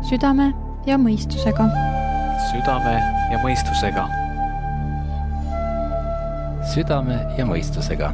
Südame ja mõistusega. Südame ja mõistusega. Südame ja mõistusega.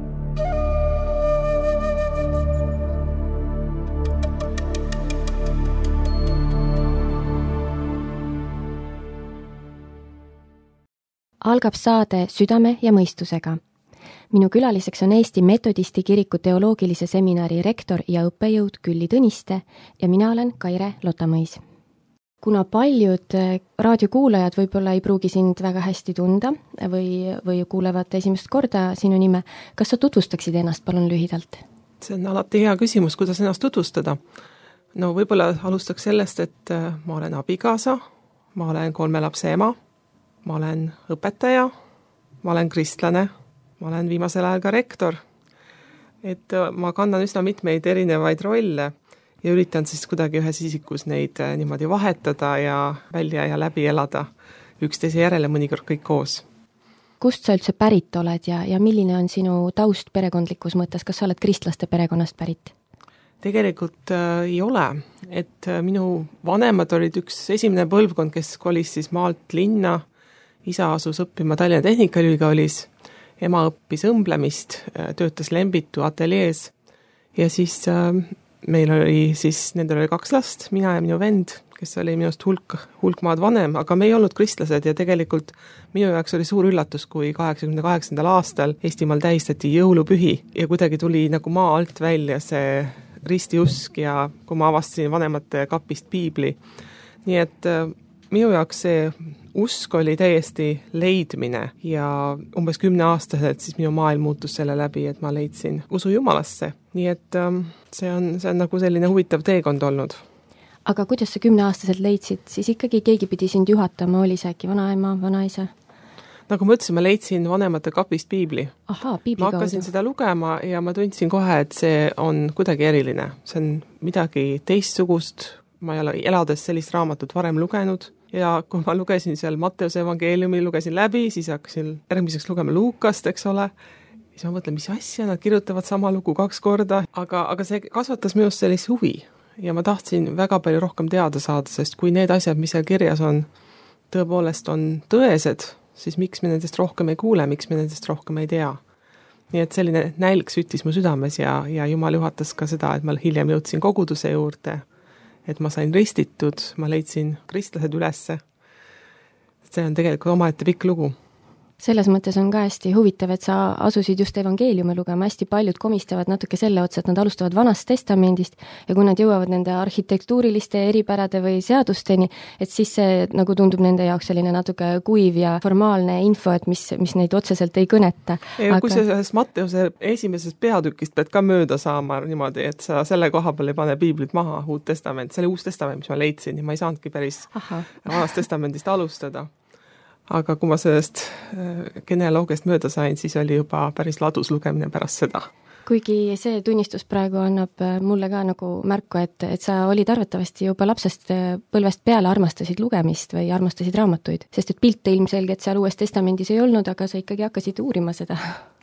Algab saade Südame ja mõistusega. Minu külaliseks on Eesti Metodisti kiriku teoloogilise seminari rektor ja õppejõud Külli Tõniste ja mina olen Kaire Lotamõis. Kuna paljud raadiokuulajad võib-olla ei pruugi sind väga hästi tunda või kuulevad esimest korda sinu nime, kas sa tutvustaksid ennast palun lühidalt? See on alati hea küsimus, kuidas ennast tutvustada. No võib-olla alustaks sellest, et ma olen abikaasa, ma olen 3 lapse ema, ma olen õpetaja, ma olen kristlane, ma olen viimasel ajal ka rektor. Et ma kannan üsna mitmeid erinevaid rolle ja üritan siis kuidagi ühes isikus neid niimoodi vahetada ja välja ja läbi elada üksteise järele mõnikord kõik koos. Kust sa üldse pärit oled ja milline on sinu taust perekondlikus mõttes? Kas sa oled kristlaste perekonnast pärit? Tegelikult ei ole, et minu vanemad olid üks esimene põlvkond, kes kolis siis maalt linna. Isa asus õppima Tallinna Tehnikaülikoolis, ema õppis õmblemist, töötas Lembitu ateljees ja siis meil oli siis, nendel oli 2 last, mina ja minu vend, kes oli minust hulk maad vanem, aga me ei olnud kristlased ja tegelikult minu jaoks oli suur üllatus, kui 88. aastal Eestimaal tähistati jõulupühi ja kuidagi tuli nagu maa alt välja see ristiusk ja kui ma avastasin vanemate kapist piibli. Nii et minu jaoks see usk oli täiesti leidmine ja umbes 10-aastaselt siis minu maailm muutus selle läbi, et ma leidsin usu Jumalasse. Nii et see on nagu selline huvitav teekond olnud. Aga kuidas sa 10-aastaselt leidsid? Siis ikkagi keegi pidi sind juhatama, oli see äkki vanaema, vanaisa? Nagu ma ütlesin, ma leidsin vanemate kapist piibli. Aha, piibli ma hakkasin seda lugema ja ma tundsin kohe, et see on kuidagi eriline. See on midagi teistsugust. Ma ei ole elades sellist raamatut varem lugenud ja kui ma lugesin seal Matteuse evangeeliumi, lugesin läbi, siis hakkasin järgmiseks lugema Luukast, eks ole. Siis ma mõtlen, mis asja, nad kirjutavad sama lugu 2 korda, aga see kasvatas minust sellist huvi ja ma tahtsin väga palju rohkem teada saada, sest kui need asjad, mis seal kirjas on, tõepoolest on tõesed, siis miks me nendest rohkem ei kuule, miks me nendest rohkem ei tea. Nii et selline nälg süttis mu südames ja Jumal juhatas ka seda, et ma hiljem jõudsin koguduse juurde, et ma sain ristitud, ma leidsin kristlased ülesse. See on tegelikult omaette pikk lugu. Selles mõttes on ka hästi huvitav, et sa asusid just evangeeliumi lugema. Hästi paljud komistavad natuke selle otsa, et nad alustavad Vanast testamendist ja kui nad jõuavad nende arhitektuuriliste eripärade või seadusteni, et siis see nagu tundub nende jaoks selline natuke kuiv ja formaalne info, et mis neid otseselt ei kõneta. Ja kui sa sellest Matteuse esimesest peatükist pead ka mööda saama niimoodi, et sa selle koha peal ei pane piiblit maha, Uut testament, selle Uus testament, mis ma leidsin ja ma ei saanudki päris Vanast testamendist alustada. Aga kui ma sellest genealoogiast mööda sain, siis oli juba päris ladus lugemine pärast seda. Kuigi see tunnistus praegu annab mulle ka nagu märku, et sa olid arvatavasti juba lapsest põlvest peale armastasid lugemist või armastasid raamatuid, sest et pilte ilmselgelt seal Uues testamendis ei olnud, aga sa ikkagi hakkasid uurima seda.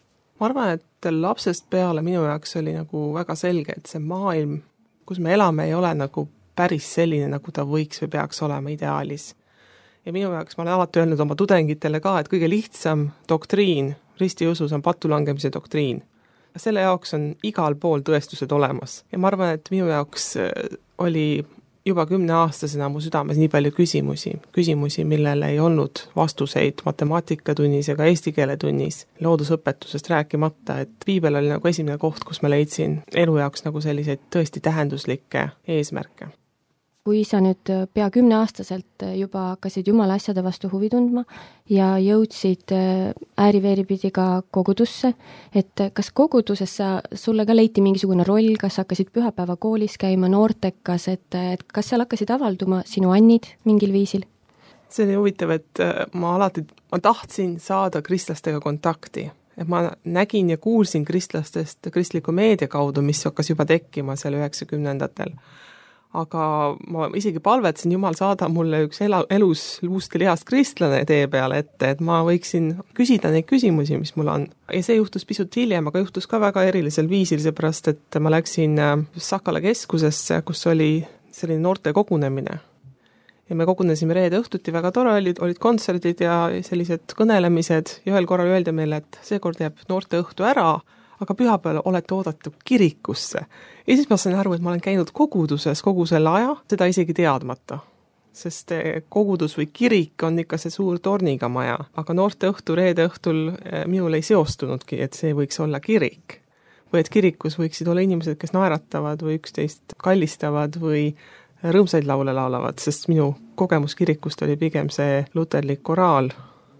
Ma arvan, et lapsest peale minu jaoks oli nagu väga selge, et see maailm, kus me elame, ei ole nagu päris selline, nagu ta võiks või peaks olema ideaalis. Ja minu jaoks ma olen alati öelnud oma tudengitele ka, et kõige lihtsam doktriin ristiusus on patulangemise doktriin. Selle jaoks on igal pool tõestused olemas. Ja ma arvan, et minu jaoks oli juba 10-aastasena mu südames nii palju küsimusi, millele ei olnud vastuseid matemaatikatunnis ega eesti keeletunnis, loodusõpetusest rääkimata, et piibel oli nagu esimene koht, kus ma leidsin elu jaoks nagu selliseid tõesti tähenduslikke eesmärke. Kui sa nüüd pea 10-aastaselt juba hakkasid Jumala asjade vastu huvi tundma ja jõudsid ääriveeripidi ka kogudusse, et kas koguduses sulle ka leiti mingisugune roll, kas hakkasid pühapäeva koolis käima noortekas, et kas seal hakkasid avalduma sinu annid mingil viisil? See oli huvitav, et ma tahtsin saada kristlastega kontakti. Et ma nägin ja kuulsin kristlastest kristliku meedia kaudu, mis hakkas juba tekkima seal 90-ndatel. Aga ma isegi palvetasin, Jumal saada mulle üks elus luust ja lihast kristlane tee peale ette, et ma võiksin küsida neid küsimusi, mis mul on. Ja see juhtus pisut hiljem, aga juhtus ka väga erilisel viisil, seepärast, et ma läksin Sakala keskusesse, kus oli selline noorte kogunemine. Ja me kogunesime reede õhtuti, väga tore olid kontserdid ja sellised kõnelemised ja ühel korral öeldi meile, et seekord jääb noorte õhtu ära, aga pühapäeval olete oodatud kirikusse. Ja siis ma sain aru, et ma olen käinud koguduses kogu selle aja, seda isegi teadmata. Sest kogudus või kirik on ikka see suur torniga maja, aga noorte õhtu, reede õhtul minul ei seostunudki, et see võiks olla kirik. Või et kirikus võiksid olla inimesed, kes naeratavad või üksteist kallistavad või rõõmsaid laule laulavad, sest minu kogemus kirikust oli pigem see luterlik koraal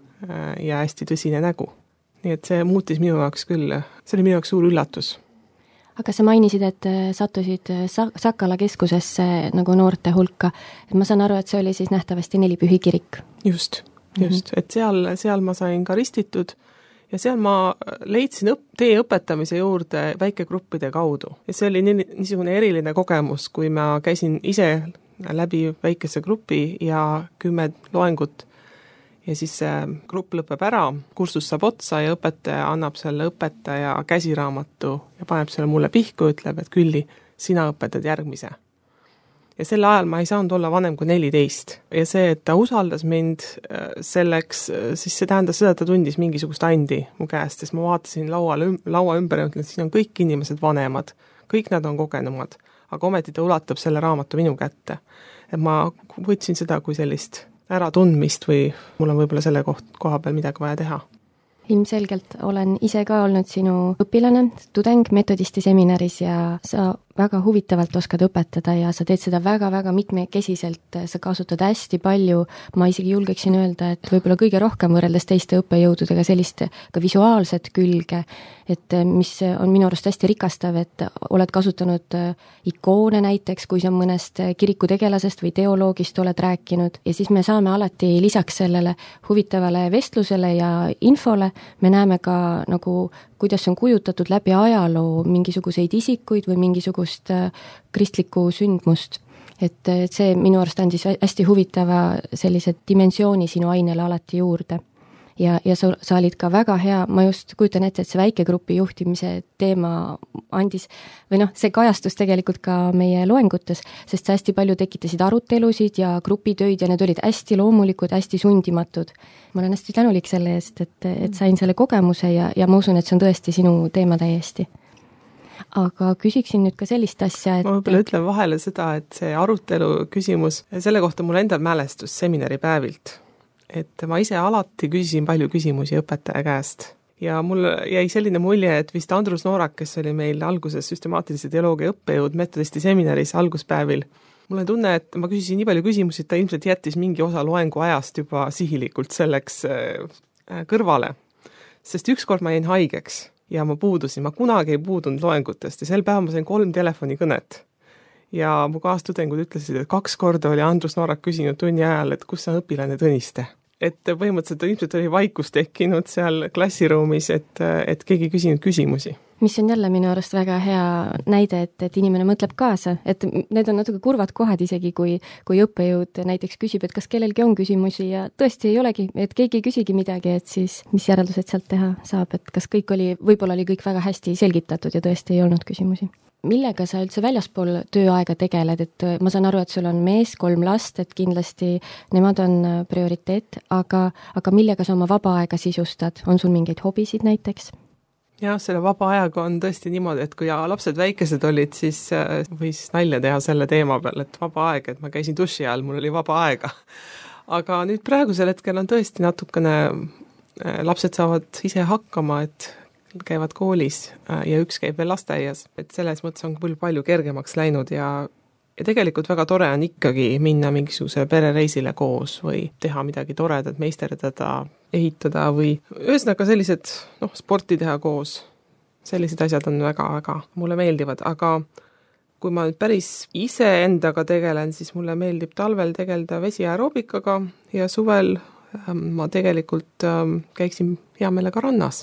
ja hästi tõsine nägu. Nii et see muutis minu jaoks küll, see oli minu jaoks suur üllatus. Aga sa mainisid, et sattusid Sakala keskusesse nagu noorte hulka. Et ma saan aru, et see oli siis nähtavasti Nelipühi kirik. Just. Et seal ma sain ka ristitud ja seal ma leidsin tee õpetamise juurde väikegruppide kaudu. Ja see oli niisugune eriline kogemus, kui ma käisin ise läbi väikese grupi ja 10 loengut ja siis grupp lõpeb ära, kursus saab otsa ja õpetaja annab selle õpetaja käsiraamatu ja paneb selle mulle pihku, ütleb, et Külli, sina õpetad järgmise. Ja selle ajal ma ei saanud olla vanem kui 14. Ja see, et ta usaldas mind selleks, siis see tähendas seda, et ta tundis mingisugust andi mu käest, sest ma vaatasin laua ümber ja ütlen, et siin on kõik inimesed vanemad, kõik nad on kogenumad, aga ometi ta ulatab selle raamatu minu kätte. Et ma võtsin seda kui sellist äratundmist või mul on võib-olla selle koha peal midagi vaja teha. Ilmselgelt olen ise ka olnud sinu õpilane, tudeng metodisti seminaris ja sa väga huvitavalt oskad õpetada ja sa teed seda väga-väga mitmekesiselt, sa kasutad hästi palju, ma isegi julgeksin öelda, et võib-olla kõige rohkem võrreldes teiste õppejõududega sellist ka visuaalset külge, et mis on minu arust hästi rikastav, et oled kasutanud ikoone näiteks, kui see on mõnest kirikutegelasest või teoloogist oled rääkinud ja siis me saame alati lisaks sellele huvitavale vestlusele ja infole, me näeme ka nagu kuidas on kujutatud läbi ajaloo mingisuguseid isikuid või mingisugust kristlikku sündmust. Et see minu arust andis hästi huvitava sellise dimensiooni sinu ainele alati juurde. Ja sa olid ka väga hea, ma just kujutan ette, et see väikegrupi juhtimise teema andis, või see kajastus tegelikult ka meie loengutes, sest sa hästi palju tekitasid arutelusid ja grupitöid ja need olid hästi loomulikud, hästi sundimatud. Ma olen hästi tänulik selle eest, et sain selle kogemuse ja ma usun, et see on tõesti sinu teema täiesti. Aga küsiksin nüüd ka sellist asja, et ma võib-olla ütlen vahele seda, et see arutelu küsimus, selle kohta mul enda mälestus seminaripäevilt. Et ma ise alati küsisin palju küsimusi õpetaja käest ja mul jäi selline mulje, et vist Andrus Noorak, kes oli meil alguses süstemaatilise teoloogia õppejõud metodisti seminaris alguspäevil, mulle tunne, et ma küsisin nii palju küsimusi, et ta ilmselt jättis mingi osa loengu ajast juba sihilikult selleks kõrvale, sest ükskord ma jäin haigeks ja ma kunagi ei puudunud loengutest ja sel päeval ma sain 3 telefonikõnet. Ja mu kaastudengud ütlesid, et 2 korda oli Andrus Noorak küsinud tunni ajal, et kus on õpilane Tõniste. Et põhimõtteliselt ilmselt oli vaikus tekkinud seal klassiruumis, et keegi küsinud küsimusi. Mis on jälle minu arust väga hea näide, et inimene mõtleb kaasa, et need on natuke kurvad kohad isegi, kui õppejõud näiteks küsib, et kas kellelgi on küsimusi ja tõesti ei olegi, et keegi ei küsigi midagi, et siis mis järeldused sealt teha saab, et kas võib-olla oli kõik väga hästi selgitatud ja tõesti ei olnud küsimusi. Millega sa üldse väljaspool tööaega tegeled, et ma saan aru, et sul on mees, 3 last, et kindlasti nemad on prioriteet, aga millega sa oma vaba aega sisustad? On sul mingeid hobisid näiteks? Jah, selle vaba ajaga on tõesti niimoodi, et kui lapsed väikesed olid, siis võis nalja teha selle teema peal, et vaba aeg, et ma käisin duši all, mul oli vaba aega. Aga nüüd praegusel hetkel on tõesti natukene, lapsed saavad ise hakkama, et käivad koolis ja üks käib veel lasteaias, et selles mõttes on küll palju kergemaks läinud ja tegelikult väga tore on ikkagi minna mingisuguse perereisile koos või teha midagi toredat, meisterdada, ehitada või ühesõnaga sellised, sporti teha koos. Sellised asjad on väga-väga mulle meeldivad, aga kui ma nüüd päris ise endaga tegelen, siis mulle meeldib talvel tegeleda vesiaeroobikaga ja suvel ma tegelikult käiksin hea meelega rannas.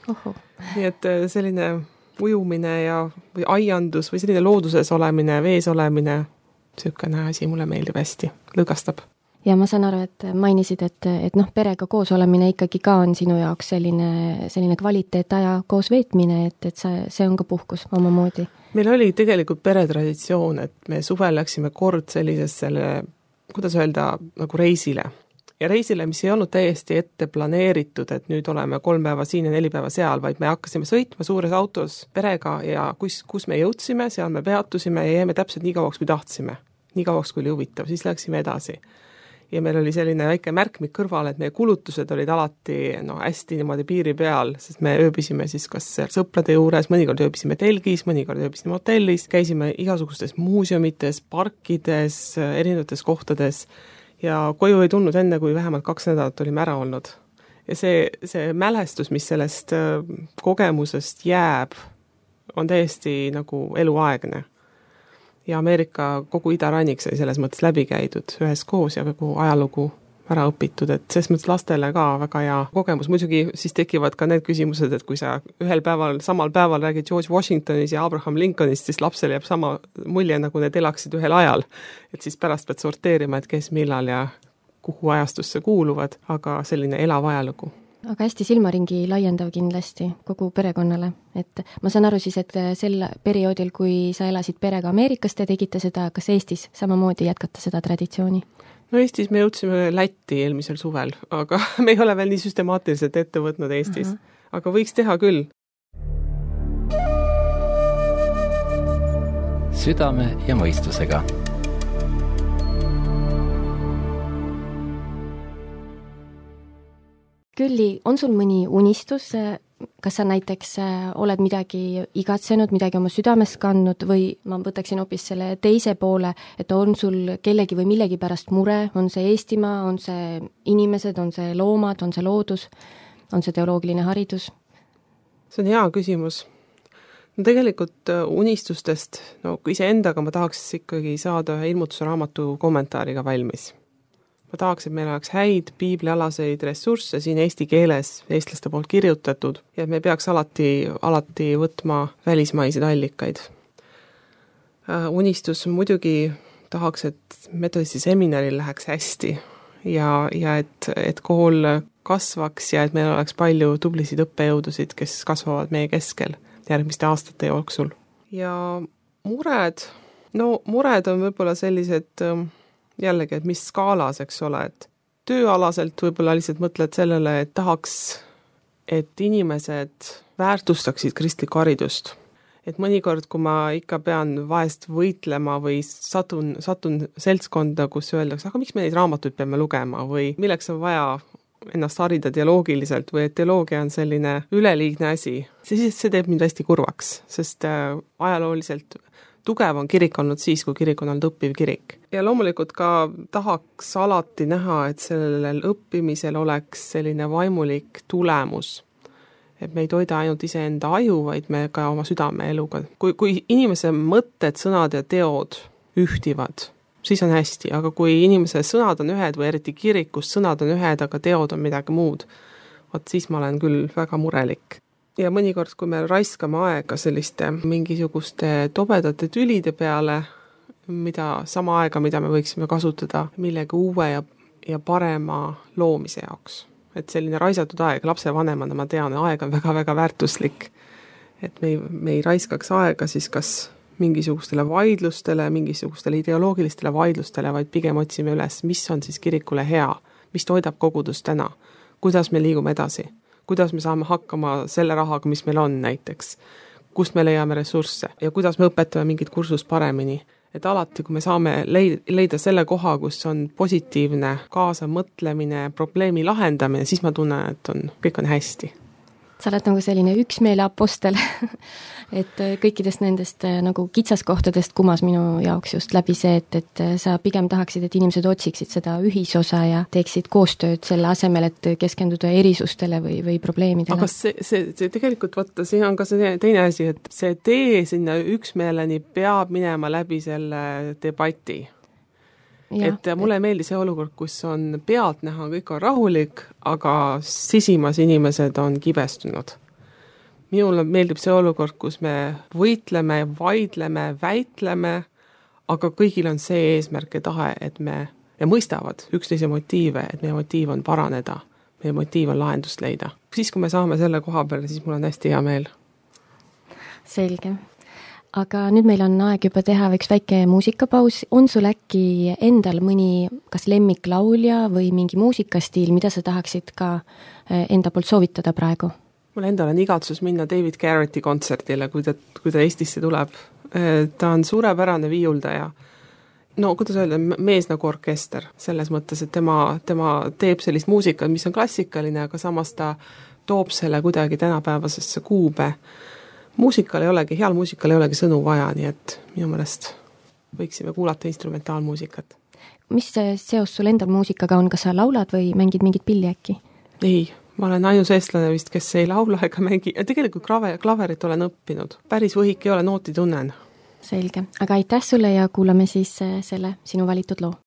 Nii et selline ujumine või aiandus või selline looduses olemine, vees olemine, selline asi mulle meeldib hästi, lõõgastab. ja ma saan aru, et mainisid, et perega koos olemine ikkagi ka on sinu jaoks selline kvaliteetaja koos veetmine, et see on ka puhkus omamoodi. Meil oli tegelikult peretraditsioon, et me suvel läksime kord sellisesse, kuidas öelda, nagu reisile. Ja reisile, mis ei olnud täiesti ette planeeritud, et nüüd oleme 3 päeva siin ja 4 päeva seal, vaid me hakkasime sõitma suures autos perega ja kus me jõudsime, seal me peatusime ja jäime täpselt nii kauaks, kui tahtsime. Nii kauaks, kui oli huvitav, siis läksime edasi. Ja meil oli selline väike märkmik kõrval, et meie kulutused olid alati hästi niimoodi piiri peal, sest me ööbisime siis kas sõprade juures, mõnikord ööbisime telgis, mõnikord ööbisime hotellis, käisime igasugustes muuseumites, parkides, erinevates kohtades ja koju ei tulnud enne, kui vähemalt 2 nädalat olime ära olnud. Ja see mälestus, mis sellest kogemusest jääb, on täiesti nagu eluaegne. Ja Ameerika kogu idarannik sai selles mõttes läbi käidud ühes koos ja kogu ajalugu ära õpitud, et selles mõttes lastele ka väga hea kogemus. Muidugi siis tekivad ka need küsimused, et kui sa samal päeval räägid George Washingtonis ja Abraham Lincolnist, siis lapsele jääb sama mulje, nagu need elaksid ühel ajal. Et siis pärast pead sorteerima, et kes millal ja kuhu ajastusse kuuluvad, aga selline elav ajalugu. Aga hästi silmaringi laiendav kindlasti kogu perekonnale, et ma saan aru siis, et sel perioodil, kui sa elasid perega Ameerikas, te tegite seda, kas Eestis samamoodi jätkata seda traditsiooni? No Eestis me jõudsime Lätti eelmisel suvel, aga me ei ole veel nii süstemaatiliselt ette võtnud Eestis, aga võiks teha küll. Südame ja mõistusega. Külli, on sul mõni unistus, kas sa näiteks oled midagi igatsenud, midagi oma südames kandnud või ma võtaksin hoopis selle teise poole, et on sul kellegi või millegi pärast mure, on see Eestimaa, on see inimesed, on see loomad, on see loodus, on see teoloogiline haridus? See on hea küsimus. No tegelikult unistustest, iseendaga ma tahaks ikkagi saada ühe ilmutusraamatu kommentaariga valmis. Ma tahaks, et meil oleks häid piiblialaseid ressursse siin eesti keeles eestlaste poolt kirjutatud ja me peaks alati võtma välismaiseid allikaid. Unistus muidugi tahaks, et metodisti seminaril läheks hästi ja et kool kasvaks ja et meil oleks palju tublisid õppejõudusid, kes kasvavad meie keskel järgmiste aastate jooksul. Ja mured on võib-olla sellised jällegi, et mis skaalas, eks ole, et tööalaselt võib-olla lihtsalt mõtled sellele, et tahaks, et inimesed väärtustaksid kristlikku haridust. Et mõnikord, kui ma ikka pean vahest võitlema või satun seltskonda, kus öeldakse, aga miks me neid raamatuid peame lugema või milleks on vaja ennast harida teoloogiliselt või et teoloogia on selline üleliigne asi, siis see teeb mind hästi kurvaks, sest ajalooliselt tugev on kirik olnud siis, kui kirik on olnud õppiv kirik. Ja loomulikult ka tahaks alati näha, et sellel õppimisel oleks selline vaimulik tulemus. Et me ei toida ainult iseenda aju, vaid me ka oma südameeluga. Kui inimese mõtted, sõnad ja teod ühtivad, siis on hästi, aga kui inimese sõnad on ühed või eriti kirikus sõnad on ühed, aga teod on midagi muud, siis ma olen küll väga murelik. Ja mõnikord, kui me raiskame aega selliste mingisuguste tobedate tülide peale, sama aega, mida me võiksime kasutada millegi uue ja parema loomise jaoks. Et selline raisatud aeg, lapsevanemana ma tean, aeg on väga-väga väärtuslik. Et me ei raiskaks aega siis kas mingisugustele vaidlustele, mingisugustele ideoloogilistele vaidlustele, vaid pigem otsime üles, mis on siis kirikule hea, mis toidab kogudust täna, kuidas me liigume edasi. Kuidas me saame hakkama selle rahaga, mis meil on näiteks, kust me leiame ressursse ja kuidas me õpetame mingit kursust paremini. Et alati, kui me saame leida selle koha, kus on positiivne kaasamõtlemine, probleemi lahendamine, siis ma tunnen, et kõik on hästi. Sa oled nagu selline üksmeele apostel, et kõikidest nendest nagu kitsaskohtadest kumas minu jaoks just läbi see, et sa pigem tahaksid, et inimesed otsiksid seda ühisosa ja teeksid koostööd selle asemel, et keskenduda erisustele või probleemidele. Aga see tegelikult, vaata, siin on ka see teine asi, et see tee sinna üksmeeleni peab minema läbi selle debati. Ja, et mulle ei meeldi see olukord, kus on pealt näha, kõik on rahulik, aga sisimas inimesed on kibestunud. Minule meeldib see olukord, kus me võitleme, vaidleme, väitleme, aga kõigil on see eesmärk ja tahe, et me ja mõistavad üksteise motiive, et meie motiiv on paraneda, meie motiiv on lahendust leida. Siis, kui me saame selle koha peale, siis mul on hästi hea meel. Selge. Aga nüüd meil on aeg juba teha üks väike muusikapaus. On sul äkki endal mõni kas lemmiklaulja või mingi muusikastiil, mida sa tahaksid ka enda poolt soovitada praegu? Mul endal on igatsus minna David Garretti kontserdile, kui ta Eestisse tuleb. Ta on suurepärane viiuldaja. No, kuidas öelda, mees nagu orkester. Selles mõttes, et tema teeb sellist muusikat, mis on klassikaline, aga samas ta toob selle kuidagi tänapäevasesse kuube. Heal muusikal ei olegi sõnu vaja, nii et minu meelest võiksime kuulata instrumentaalmuusikat. Mis seos sul endal muusikaga on, kas sa laulad või mängid mingit pilli äkki? Ei, ma olen ainus eestlane vist, kes ei laula ega mängi. Tegelikult klaverit olen õppinud. Päris võhik ei ole, nooti tunnen. Selge, aga aitäh sulle ja kuulame siis selle sinu valitud loo.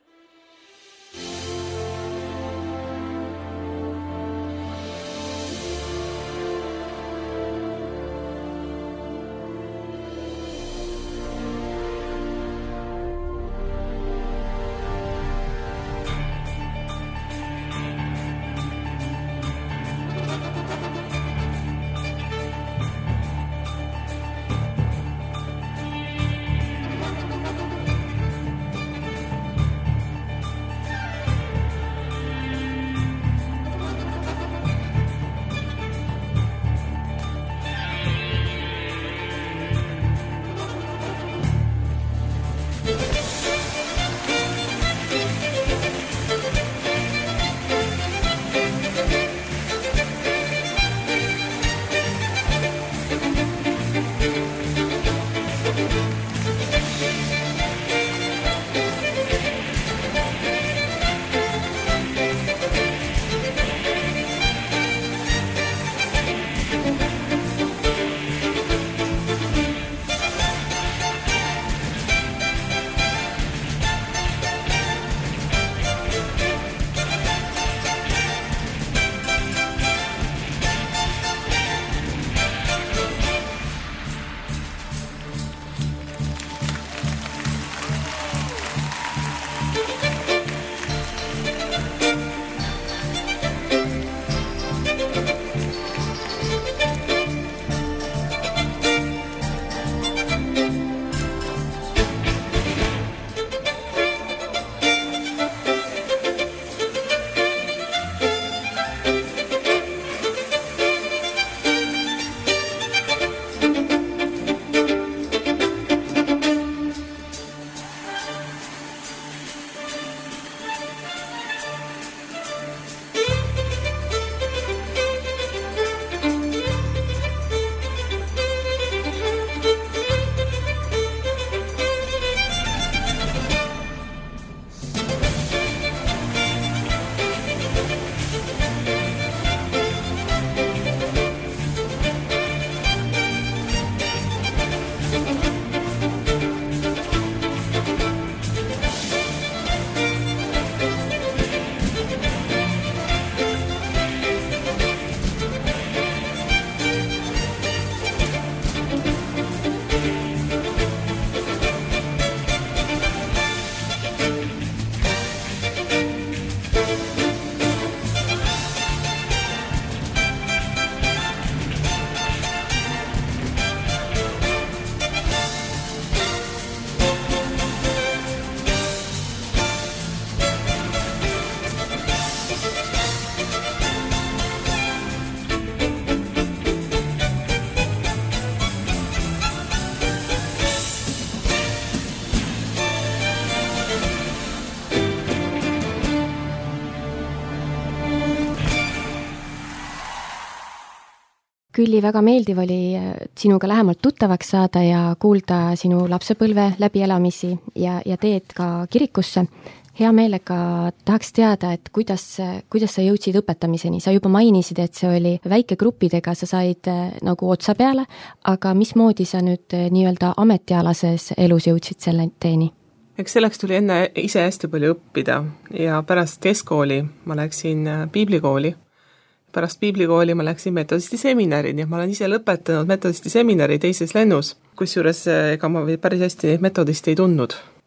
Külli, väga meeldiv oli sinuga lähemalt tuttavaks saada ja kuulda sinu lapsepõlve läbielamisi ja teed ka kirikusse. Hea meelega tahaks teada, et kuidas sa jõudsid õpetamiseni. Sa juba mainisid, et see oli väikegrupidega, sa said nagu otsa peale, aga mismoodi sa nüüd nii-öelda ametialases elus jõudsid selle teeni? Eks selleks tuli enne ise hästi palju õppida ja pärast keskkooli ma läksin piiblikooli. Pärast piiblikooli ma läksin metodisti seminari, nii et ma olen ise lõpetanud metodisti seminari teises lennus, kusjuures ega ma päris hästi neid metodisti ei tundnud.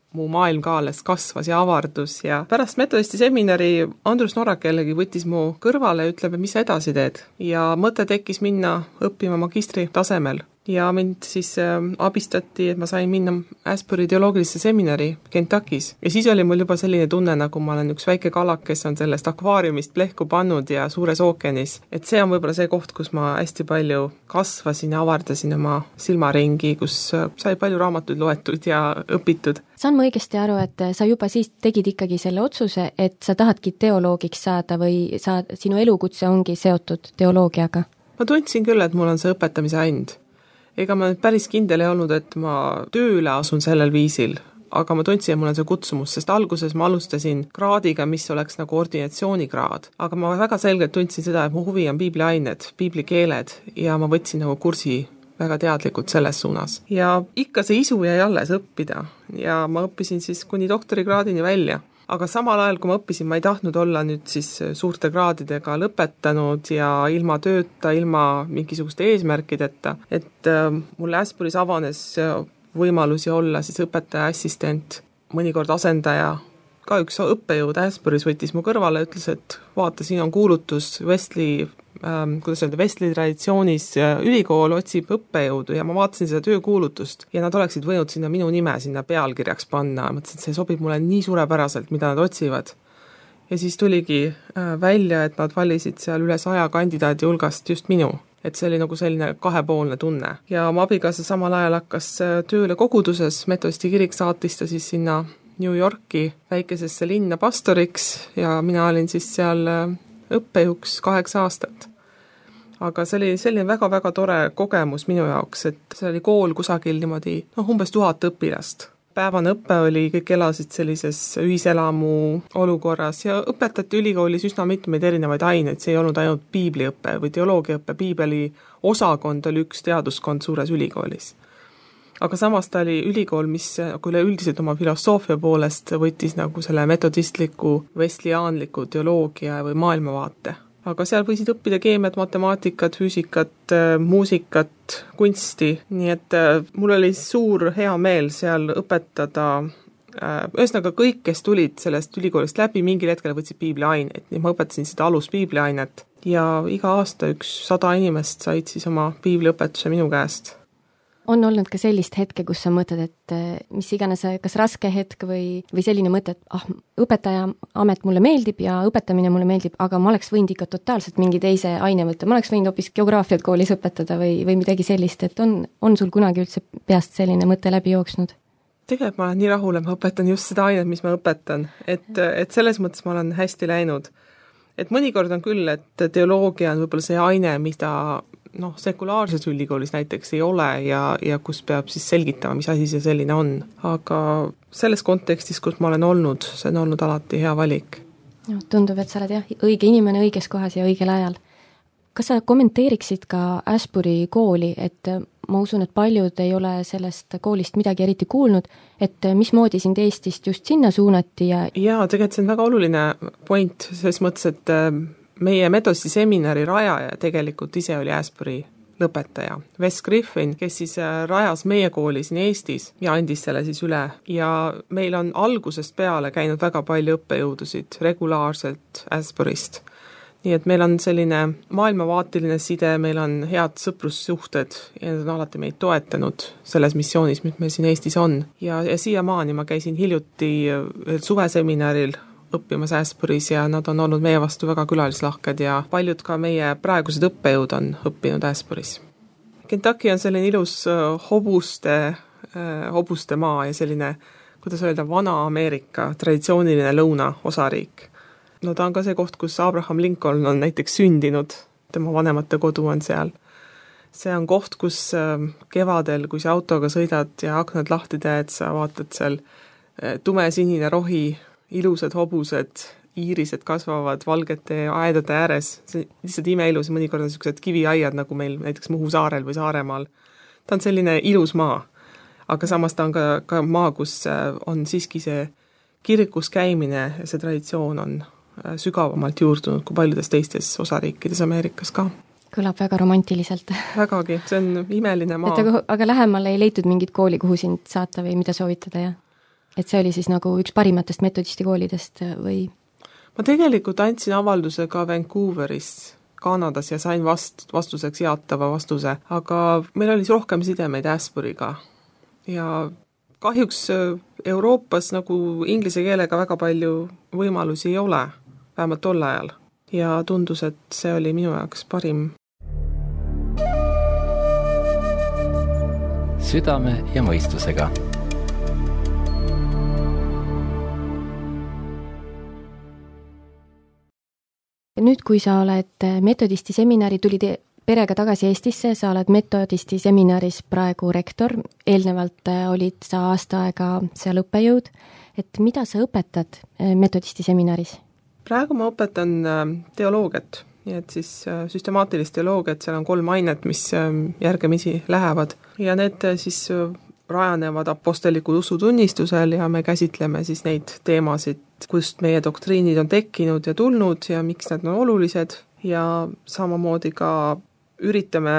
mu maailm ka alles kasvas ja avardus ja pärast metodisti seminari Andrus Norrak jällegi võttis mu kõrvale ja ütleb, et mis sa edasi teed. Ja mõte tekkis minna õppima magistri tasemel. Ja mind siis abistati, et ma sain minna Asbury teoloogilisse seminari Kentuckis. Ja siis oli mul juba selline tunne, nagu ma olen üks väike kalak, kes on sellest akvaariumist plehku pannud ja suures ookeanis. Et see on võib-olla see koht, kus ma hästi palju kasvasin ja avardasin oma silmaringi, kus sai palju raamatuid loetud ja õpitud. Saan ma õigesti aru, et sa juba siis tegid ikkagi selle otsuse, et sa tahadki teoloogiks saada või sinu elukutse ongi seotud teoloogiaga? Ma tundsin küll, et mul on see õpetamise and. Ega ma nüüd päris kindel ei olnud, et ma tööle asun sellel viisil, aga ma tundsin, et mul on see kutsumus, sest alguses ma alustasin kraadiga, mis oleks nagu ordinatsioonikraad. Aga ma väga selgelt tundsin seda, et mu huvi on piibliained, piiblikeeled ja ma võtsin nagu kursi väga teadlikult selles suunas. Ja ikka see isu jäi alles õppida ja ma õppisin siis kuni doktorikraadini välja. Aga samal ajal, kui ma õppisin, ma ei tahtnud olla nüüd siis suurte kraadidega lõpetanud ja ilma tööta, ilma mingisuguste eesmärkideta. Et mulle Asburys avanes võimalusi olla siis õpetaja assistent, mõnikord asendaja. Ka üks õppejõud Asburys võttis mu kõrvale ja ütles, et vaata, siin on kuulutus Wesley traditsioonis ülikool otsib õppejõudu ja ma vaatasin seda töökuulutust ja nad oleksid võinud sinna minu nime sinna pealkirjaks panna. Mõtlesin, et see sobib mulle nii suurepäraselt, mida nad otsivad. Ja siis tuligi välja, et nad valisid seal üle 100 kandidaadi hulgast just minu. Et see oli nagu selline kahepoolne tunne. Ja oma abikaasa samal ajal hakkas tööle koguduses, metodisti kirik saatis ta siis sinna New Yorki väikesesse linna pastoriks ja mina olin siis seal õppejõuks 8 aastat. Aga see oli selline väga-väga tore kogemus minu jaoks, et see oli kool kusagil niimoodi, umbes 1000 õpilast. Päevane õppe oli, kõik elasid sellises ühiselamu olukorras ja õpetati ülikoolis üsna mitmeid erinevaid aineid, see ei olnud ainult piibliõppe või teoloogiaõppe, piibeli osakond oli üks teaduskond suures ülikoolis. Aga samas ta oli ülikool, mis üleüldiselt oma filosoofia poolest võttis nagu selle metodistliku, vestliaanliku teoloogia või maailmavaate. Aga seal võisid õppida keemiat, matemaatikat, füüsikat, muusikat, kunsti, nii et mul oli suur hea meel seal õpetada. Ühesõnaga kõik, kes tulid sellest ülikoolist läbi, mingil hetkel võtsid piibliaineid, nii ma õpetasin seda alus piibliainet ja iga aasta 100 inimest said siis oma piibliõpetuse minu käest. On olnud ka sellist hetke, kus sa mõtled, et mis iganes, kas raske hetk või selline mõte, et õpetaja amet mulle meeldib ja õpetamine mulle meeldib, aga ma oleks võinud ikka totaalselt mingi teise aine võtta, ma oleks võinud hoopis geograafiat koolis õpetada või midagi sellist, et on sul kunagi üldse peast selline mõte läbi jooksnud? Tegelikult ma olen nii rahul, et ma õpetan just seda ainet, mis ma õpetan, et selles mõttes ma olen hästi läinud. Et mõnikord on küll, et teoloogia on võib-olla see aine, mida sekulaarses ülikoolis näiteks ei ole ja kus peab siis selgitama, mis asi see selline on. Aga selles kontekstis, kus ma olen olnud, see on olnud alati hea valik. Tundub, et sa oled õige inimene õiges kohas ja õigel ajal. Kas sa kommenteeriksid ka Asbury kooli, et ma usun, et paljud ei ole sellest koolist midagi eriti kuulnud, et mismoodi sind Eestist just sinna suunati? Jaa, tegelikult see on väga oluline point, selles mõttes, et meie metodisti seminari rajaja tegelikult ise oli Asbury lõpetaja. Wes Griffin, kes siis rajas meie kooli siin Eestis ja andis selle siis üle. Ja meil on algusest peale käinud väga palju õppejõudusid regulaarselt Asburyst. Nii et meil on selline maailmavaateline side, meil on head sõprussuhted ja nad on alati meid toetanud selles missioonis, mis meil siin Eestis on. Ja siiamaani ma käisin hiljuti suveseminaril õppimas Asburys ja nad on olnud meie vastu väga külalislahked ja paljud ka meie praegused õppejõud on õppinud Asburys. Kentucky on selline ilus hobuste maa ja selline, kuidas öelda, vana Ameerika traditsiooniline lõuna osariik. No ta on ka see koht, kus Abraham Lincoln on näiteks sündinud, tema vanemate kodu on seal. See on koht, kus kevadel, kui sa autoga sõidad ja aknad lahti teed, sa vaatad seal tumesinine rohi, ilusad hobused, iirised kasvavad valgete aedade ääres. See on lihtsalt imeilus, mõnikord on sellised kiviaiad, nagu meil näiteks Muhu saarel või Saaremaal. Ta on selline ilus maa, aga samas ta on ka maa, kus on siiski see kirikus käimine ja see traditsioon on sügavamalt juurdunud kui paljudes teistes osariikides Ameerikas ka. Kõlab väga romantiliselt. Vägagi, see on imeline maa. Aga lähemal ei leitud mingit kooli, kuhu sind saata või mida soovitada, jah? et see oli siis nagu üks parimatest metodisti koolidest või? Ma tegelikult andsin avalduse ka Vancouveris, Kanadas ja sain vastuseks jaatava vastuse, aga meil oli rohkem sidemeid Asbury'ga ja kahjuks Euroopas nagu inglise keelega väga palju võimalusi ei ole, vähemalt tol ajal. Ja tundus, et see oli minu jaoks parim. Südame ja mõistusega. Nüüd, kui sa oled metodisti seminari, tulid perega tagasi Eestisse, sa oled metodisti seminaris praegu rektor, eelnevalt olid sa aasta aega seal õppejõud, et mida sa õpetad metodisti seminaris? Praegu ma õpetan teoloogiat, nii et siis süstemaatilist teoloogiat, seal on 3 ainet, mis järgemisi lähevad ja need siis rajanevad apostliku usutunnistusel ja me käsitleme siis neid teemasid, kust meie doktriinid on tekkinud ja tulnud ja miks nad on olulised ja samamoodi ka üritame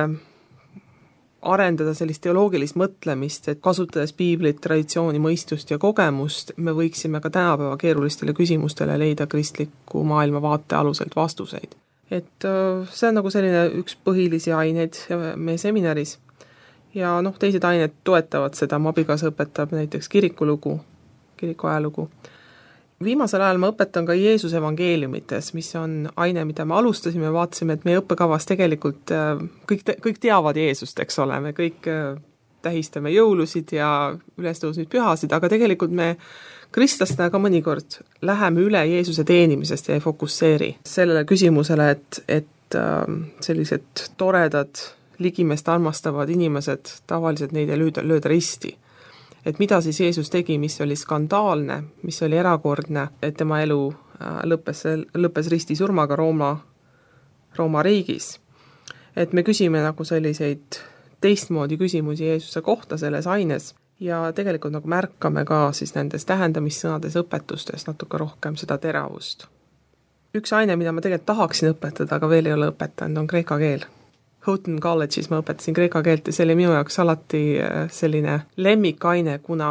arendada sellist teoloogilist mõtlemist, et kasutades piiblit, traditsiooni, mõistust ja kogemust, me võiksime ka tänapäeva keerulistele küsimustele leida kristliku maailmavaate aluselt vastuseid. Et see on nagu selline üks põhilisi aineid meie seminaris. Ja teised ained toetavad seda, mu abikaasa õpetab näiteks kirikulugu, kiriku ajalugu. Viimasel ajal ma õpetan ka Jeesuse evangeeliumites, mis on aine, mida me alustasime, vaatasime, et meie õppekavas tegelikult kõik teavad Jeesust, eks ole, me kõik tähistame jõulusid ja ülestõusnud pühasid, aga tegelikult me kristlastena ka mõnikord läheme üle Jeesuse teenimisest ja ei fokusseeri sellele küsimusele, et sellised toredad ligimest armastavad inimesed, tavaliselt neid ei lööda risti. Et mida siis Jeesus tegi, mis oli skandaalne, mis oli erakordne, et tema elu lõppes ristisurmaga Rooma riigis. Et me küsime nagu selliseid teistmoodi küsimusi Jeesuse kohta selles aines ja tegelikult nagu märkame ka siis nendes tähendamissõnades õpetustes natuke rohkem seda teravust. Üks aine, mida ma tegelikult tahaksin õpetada, aga veel ei ole õpetanud, on kreeka keel. Houghton College'is ma õpetasin kreeka keelt ja see oli minu jaoks alati selline lemmikaine, kuna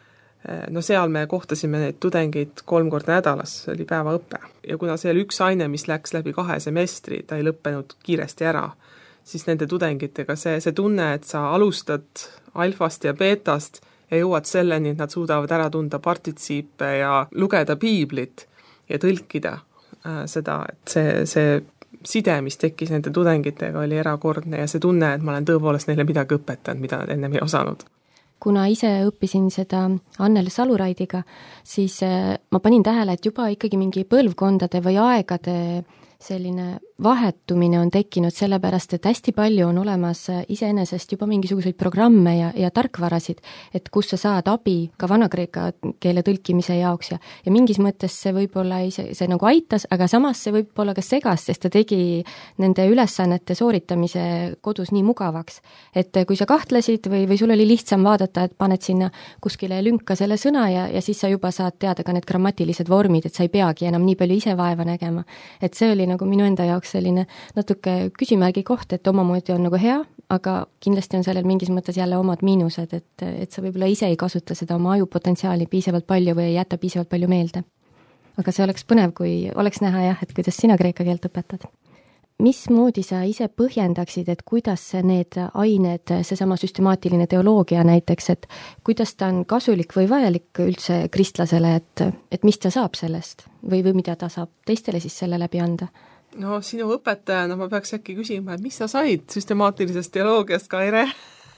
seal me kohtasime neid tudengeid 3 korda nädalas, see oli päevaõpe. Ja kuna see oli üks aine, mis läks läbi 2 semestri, ta ei lõppenud kiiresti ära, siis nende tudengitega see tunne, et sa alustad alfast ja beetast ja jõuad selleni, et nad suudavad ära tunda partitsiipe ja lugeda piiblit ja tõlkida seda, et see side, mis tekkis nende tudengitega, oli erakordne ja see tunne, et ma olen tõepoolest neile midagi õpetanud, mida nad ennem ei osanud. Kuna ise õppisin seda Annel Saluraidiga, siis ma panin tähele, et juba ikkagi mingi põlvkondade või aegade selline vahetumine on tekkinud sellepärast, et hästi palju on olemas iseenesest juba mingisuguseid programme ja tarkvarasid, et kus sa saad abi ka vanakreeka keele tõlkimise jaoks ja mingis mõttes see võib-olla see nagu aitas, aga samas see võib-olla ka segas, sest ta tegi nende ülesannete sooritamise kodus nii mugavaks. Et kui sa kahtlesid või sul oli lihtsam vaadata, et paned sinna kuskile lünka selle sõna ja siis sa juba saad teada ka need grammatilised vormid, et sa ei peagi enam nii palju ise vaeva nägema. Et see oli nagu minu enda jaoks selline natuke küsimärgi koht, et omamoodi on nagu hea, aga kindlasti on sellel mingis mõttes jälle omad miinused, et sa võib-olla ise ei kasuta seda oma ajupotentsiaali piisavalt palju või ei jäta piisavalt palju meelde. Aga see oleks põnev, kui oleks näha jah, et kuidas sina kreeka keelt õpetad. Mismoodi sa ise põhjendaksid, et kuidas need ained, seesama süstemaatiline teoloogia näiteks, et kuidas ta on kasulik või vajalik üldse kristlasele, et mis ta saab sellest või mida ta saab teistele siis selle läbi anda? No sinu õpetajana ma peaks äkki küsima, et mis sa said süstemaatilisest teoloogiast, Kaire?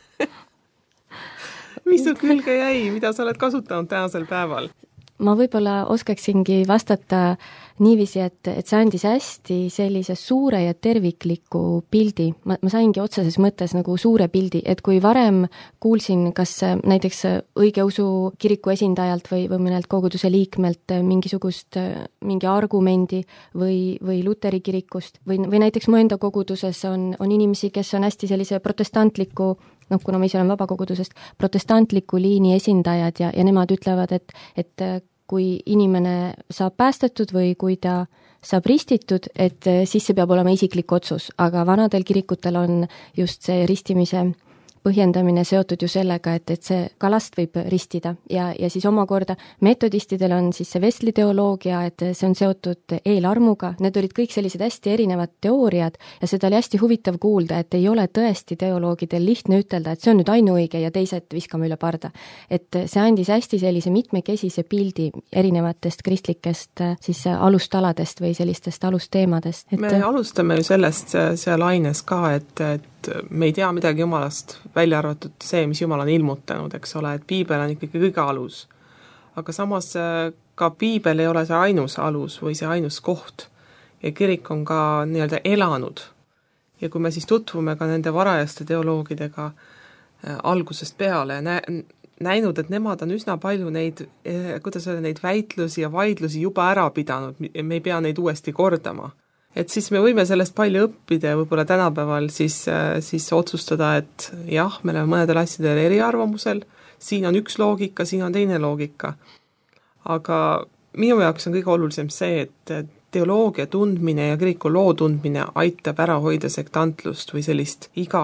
Mis sul külge jäi, mida sa oled kasutanud tänasel päeval? Ma võib-olla oskaksingi vastata niiviisi, et see andis hästi sellise suure ja tervikliku pildi. Ma saingi otseses mõttes nagu suure pildi, et kui varem kuulsin kas näiteks õigeusu kiriku esindajalt või mõnelt koguduse liikmelt mingi argumendi või Luteri kirikust või näiteks mu enda koguduses on inimesi, kes on hästi sellise protestantliku, kuna ma ise olen vabakogudusest, protestantliku liini esindajad ja nemad ütlevad, et kui inimene saab päästetud või kui ta saab ristitud, et siis see peab olema isiklik otsus, aga vanadel kirikutel on just see ristimise põhjendamine seotud ju sellega, et see kalast võib ristida ja siis omakorda metodistidel on siis see vestliteoloogia, et see on seotud eelarmuga, need olid kõik sellised hästi erinevad teooriad ja seda oli hästi huvitav kuulda, et ei ole tõesti teoloogidel lihtne ütelda, et see on nüüd ainuõige ja teised viskame üle parda. Et see andis hästi sellise mitmekesise pildi erinevatest kristlikest siis alustaladest või sellistest alusteemadest. Me alustame ju sellest seal aines ka, et me ei tea midagi Jumalast, välja arvatud see, mis Jumal on ilmutanud, eks ole, et piibel on ikkagi kõige alus. Aga samas ka piibel ei ole see ainus alus või see ainus koht ja kirik on ka nii-öelda elanud. Ja kui me siis tutvume ka nende varajaste teoloogidega algusest peale ja näinud, et nemad on üsna palju neid väitlusi ja vaidlusi juba ära pidanud, me ei pea neid uuesti kordama. Et siis me võime sellest palju õppida ja võib-olla tänapäeval siis otsustada, et jah, me oleme mõnedel asjadel eriarvamusel, siin on üks loogika, siin on teine loogika. Aga minu jaoks on kõige olulisem see, et teoloogia tundmine ja kiriku loo tundmine aitab ära hoida sektantlust või sellist iga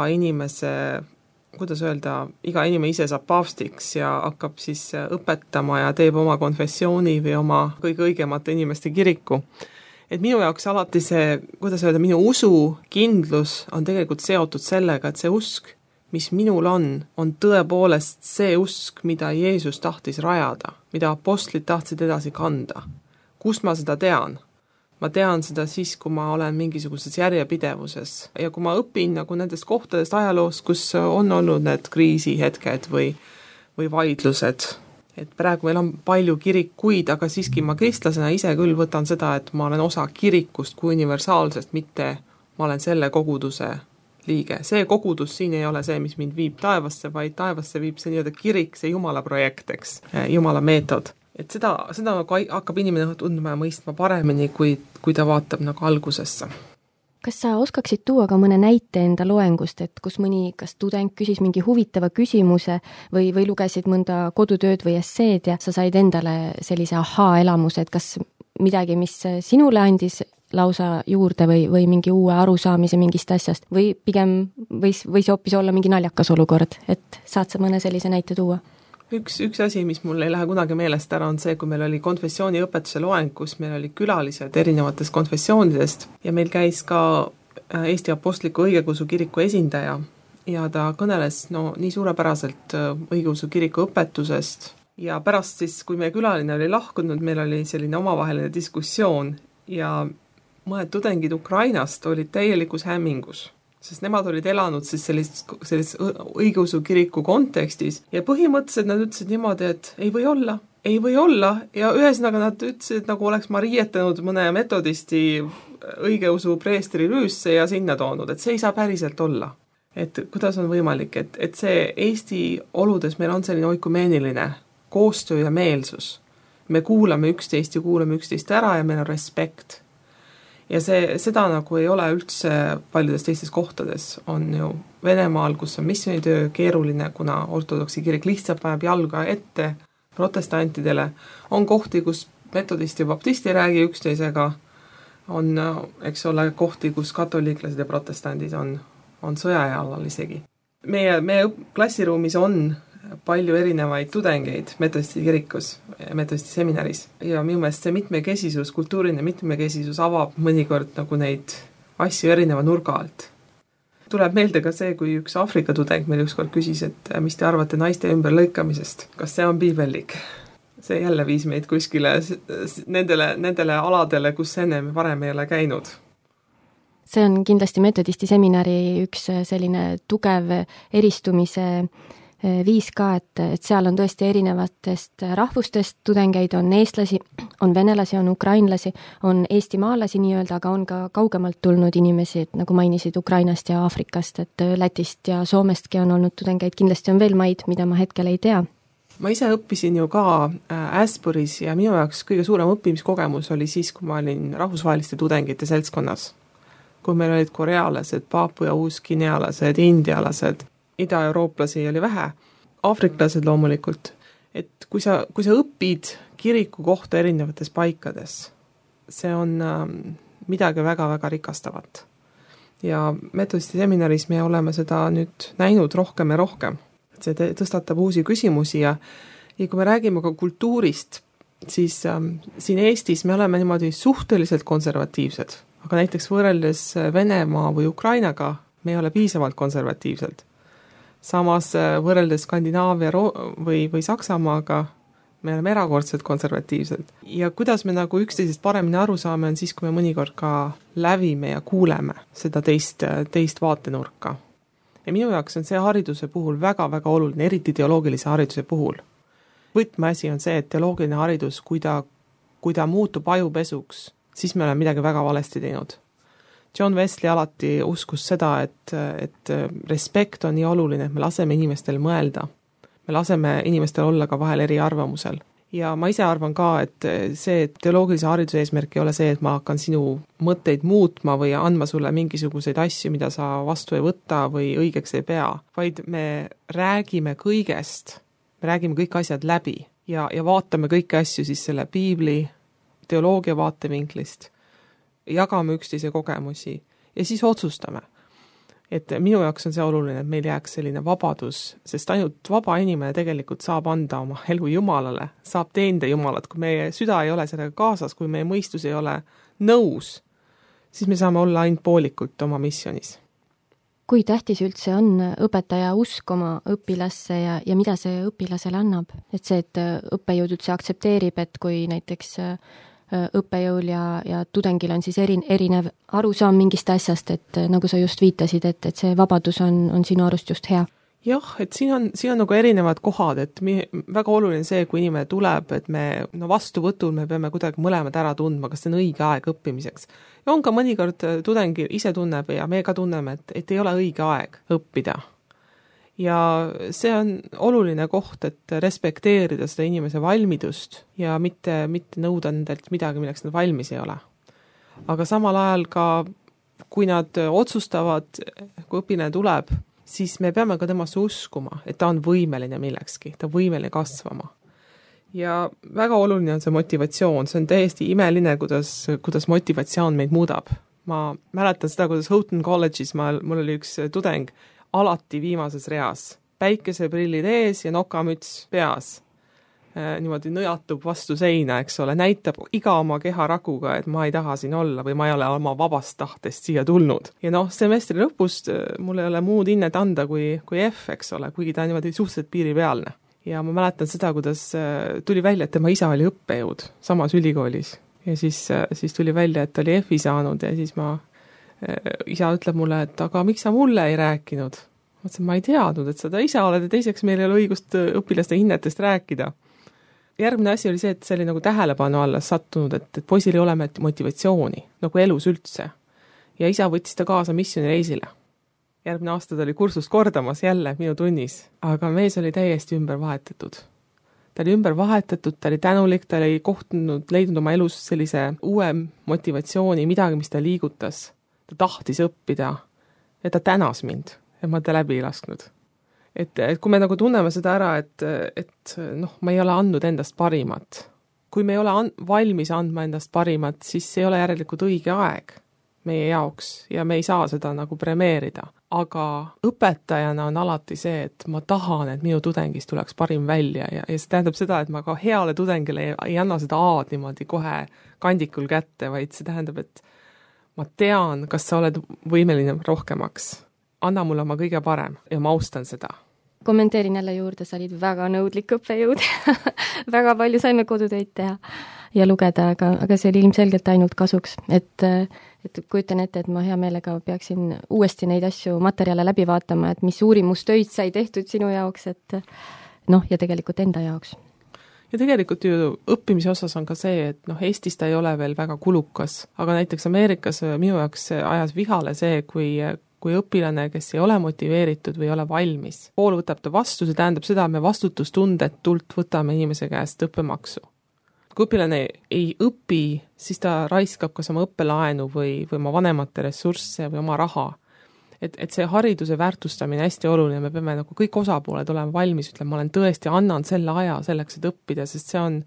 inimene ise saab paavstiks ja hakkab siis õpetama ja teeb oma konfessiooni või oma kõige õigemate inimeste kiriku. Et minu jaoks alati see, minu usukindlus on tegelikult seotud sellega, et see usk, mis minul on tõepoolest see usk, mida Jeesus tahtis rajada, mida apostlid tahtsid edasi kanda. Kus ma seda tean? Ma tean seda siis, kui ma olen mingisuguses järjepidevuses ja kui ma õpin nagu nendest kohtadest ajaloos, kus on olnud need kriisihetked või vaidlused. Et praegu meil on palju kirikuid, aga siiski ma kristlasena ise küll võtan seda, et ma olen osa kirikust kui universaalsest, mitte ma olen selle koguduse liige. See kogudus siin ei ole see, mis mind viib taevasse, vaid taevasse viib see nii-öelda kirik, see Jumala projekt, eks, Jumala meetod. Et seda nagu hakkab inimene tundma ja mõistma paremini, kui ta vaatab nagu algusesse. Kas sa oskaksid tuua ka mõne näite enda loengust, et kus kas tudeng küsis mingi huvitava küsimuse või lugesid mõnda kodutööd või esseed ja sa said endale sellise ahaa-elamuse, et kas midagi, mis sinule andis lausa juurde või mingi uue arusaamise mingist asjast või pigem võis hoopis olla mingi naljakas olukord, et saad sa mõne sellise näite tuua? Üks asi, mis mul ei lähe kunagi meelest ära, on see, kui meil oli konfessiooniõpetuse loeng, kus meil oli külalised erinevatest konfessioonidest ja meil käis ka Eesti Apostliku Õigeusu Kiriku esindaja ja ta kõneles nii suurepäraselt õigeusu kiriku õpetusest ja pärast siis, kui meie külaline oli lahkunud, meil oli selline omavaheline diskussioon ja mõned tudengid Ukrainast olid täielikus hämmingus, sest nemad olid elanud siis sellises õigeusu kiriku kontekstis ja põhimõtteliselt nad ütlesid niimoodi, et ei või olla ja ühesõnaga nad ütlesid, nagu oleks ma riietanud mõne metodisti õigeusu preestri rüüsse ja sinna toonud, et see ei saa päriselt olla. Et kuidas on võimalik, et see Eesti oludes meil on selline oikumeeniline koostöö ja meelsus. Me kuulame üksteist ära ja meil on respekt. Ja seda nagu ei ole üldse paljudes teistes kohtades. On ju Venemaal, kus on missioonitöö keeruline, kuna ortodoksi kirik lihtsalt paneb jalga ette protestantidele. On kohti, kus metodist ja baptist ei räägi üksteisega. On, eks ole, kohti, kus katoliiklased ja protestandid on sõjajalal isegi. Meie klassiruumis on palju erinevaid tudengeid metodisti kirikus, metodisti seminaris ja minu meelest see mitmekesisus, kultuuriline mitmekesisus avab mõnikord nagu neid asju erineva nurga alt. Tuleb meelde ka see, kui üks Aafrika tudeng meil ükskord küsis, et mis te arvate naiste ümberlõikamisest, kas see on piibellik? See jälle viis meid kuskile nendele aladele, kus varem ei ole käinud. See on kindlasti metodisti seminari üks selline tugev eristumise viis ka, et seal on tõesti erinevatest rahvustest tudengeid, on eestlasi, on venelasi, on ukrainlasi, on eestimaalasi nii-öelda, aga on ka kaugemalt tulnud inimesi, et nagu mainisid Ukrainast ja Aafrikast, et Lätist ja Soomestki on olnud tudengeid, kindlasti on veel maid, mida ma hetkel ei tea. Ma ise õppisin ju ka Asbury's ja minu jaoks kõige suurem õppimiskogemus oli siis, kui ma olin rahvusvaheliste tudengite seltskonnas. Kui meil olid korealased, Paapua uus-ginealased, indialased, ida-eurooplasi oli vähe, aafriklased loomulikult, et kui sa õpid kiriku kohta erinevates paikades, see on midagi väga-väga rikastavat. ja metodisti seminaris me oleme seda nüüd näinud rohkem ja rohkem. Et see tõstatab uusi küsimusi ja kui me räägime ka kultuurist, siis siin Eestis me oleme niimoodi suhteliselt konservatiivsed, aga näiteks võrreldes Venemaa või Ukrainaga me ei ole piisavalt konservatiivsed. Samas võrreldes Skandinaavia või Saksamaaga me oleme erakordselt konservatiivsed. Ja kuidas me nagu üksteisest paremini aru saame, on siis, kui me mõnikord ka lävime ja kuuleme seda teist vaatenurka. Ja minu jaoks on see hariduse puhul väga-väga oluline, eriti teoloogilise hariduse puhul. Võtmeasi on see, et teoloogiline haridus, kui ta muutub ajupesuks, siis me oleme midagi väga valesti teinud. John Wesley alati uskus seda, et respekt on nii oluline, et me laseme inimestel mõelda. Me laseme inimestel olla ka vahel eri arvamusel. Ja ma ise arvan ka, et see teoloogilise hariduse eesmärk ei ole see, et ma hakkan sinu mõtteid muutma või andma sulle mingisuguseid asju, mida sa vastu ei võta või õigeks ei pea, vaid me räägime kõigest, me räägime kõik asjad läbi ja vaatame kõiki asju siis selle piibli, teoloogia vaatevinklist, jagame üksteise kogemusi ja siis otsustame. Et minu jaoks on see oluline, et meil jääks selline vabadus, sest ainult vaba inimene tegelikult saab anda oma elu Jumalale, saab teenida Jumalat. Kui meie süda ei ole sellega kaasas, kui meie mõistus ei ole nõus, siis me saame olla ainult poolikult oma missionis. Kui tähtis üldse on õpetaja usk oma õpilasse ja mida see õpilasele annab? Et see, et õppejõud üldse aktsepteerib, et kui näiteks õppejõul ja tudengil on siis erinev arusaam mingist asjast, et nagu sa just viitasid, et see vabadus on sinu arust just hea. Jah, et siin on nagu erinevad kohad, et väga oluline see, kui inimene tuleb, et me vastuvõtul me peame kuidagi mõlemad ära tundma, kas see on õige aeg õppimiseks. Ja on ka mõnikord tudengi ise tunneb ja me ka tunneme, et ei ole õige aeg õppida. Ja see on oluline koht, et respekteerida seda inimese valmidust ja mitte nõuda nendelt midagi, milleks nad valmis ei ole. Aga samal ajal ka, kui nad otsustavad, kui õpilane tuleb, siis me peame ka temasse uskuma, et ta on võimeline millekski, ta on võimeline kasvama. Ja väga oluline on see motivatsioon, see on täiesti imeline, kuidas motivatsioon meid muudab. Ma mäletan seda, kuidas Houghton College'is mul oli üks tudeng, alati viimases reas, päikeseprillid ees ja nokamüts peas. Niimoodi nõjatub vastu seina, eks ole, näitab iga oma keharakuga, et ma ei taha siin olla või ma ei ole oma vabast tahtest siia tulnud. Ja semestri lõpust mul ei ole muud hinnet anda kui F, eks ole, kuigi ta on niimoodi suhteliselt piiripealne. Ja ma mäletan seda, kuidas tuli välja, et tema isa oli õppejõud samas ülikoolis. Ja siis tuli välja, et ta oli F-i saanud ja siis isa ütleb mulle, et aga miks sa mulle ei rääkinud? Ma ei teadnud, et seda isa oled ja teiseks meil ei ole õigust õpilaste hinnetest rääkida. Järgmine asi oli see, et see oli nagu tähelepanu alles sattunud, et poisil ei ole motivatsiooni, nagu elus üldse. Ja isa võttis ta kaasa missioonireisile. Järgmine aasta ta oli kursust kordamas jälle minu tunnis, aga mees oli täiesti ümber vahetatud. Ta oli ümber vahetatud, ta oli tänulik, ta oli leidnud oma elus sellise uue motivatsiooni, midagi, mis ta liigutas. Ta tahtis õppida ja ta tänas mind, et ma ta läbi ei lasknud. Et kui me nagu tunneme seda ära, et ma ei ole andnud endast parimat. Kui me ei ole valmis andma endast parimat, siis ei ole järelikult õige aeg meie jaoks ja me ei saa seda nagu premeerida. Aga õpetajana on alati see, et ma tahan, et minu tudengist tuleks parim välja ja see tähendab seda, et ma ka heale tudengile ei anna seda A-d niimoodi kohe kandikul kätte, vaid see tähendab, et ma tean, kas sa oled võimeline rohkemaks. Anna mulle oma kõige parem ja ma austan seda. Kommenteerin jälle juurde, sa olid väga nõudlik õppejõud. Väga palju saime kodutöid teha ja lugeda, aga see oli ilmselgelt ainult kasuks. Et kujutan ette, et ma hea meelega peaksin uuesti neid asju materjale läbi vaatama, et mis uurimustöid sai tehtud sinu jaoks, et ja tegelikult enda jaoks. Ja tegelikult ju õppimise osas on ka see, et Eestis ta ei ole veel väga kulukas, aga näiteks Ameerikas minu jaoks ajas vihale see, kui õpilane, kes ei ole motiveeritud või ei ole valmis. Kool võtab ta vastu, see tähendab seda, et me vastutustundetult võtame inimese käest õppemaksu. Kui õpilane ei õpi, siis ta raiskab kas oma õppelaenu või oma vanemate ressursse või oma raha. Et see hariduse väärtustamine hästi oluline, me peame nagu kõik osapooled olema valmis, ütlema, ma olen tõesti annan selle aja selleks, et õppida, sest see on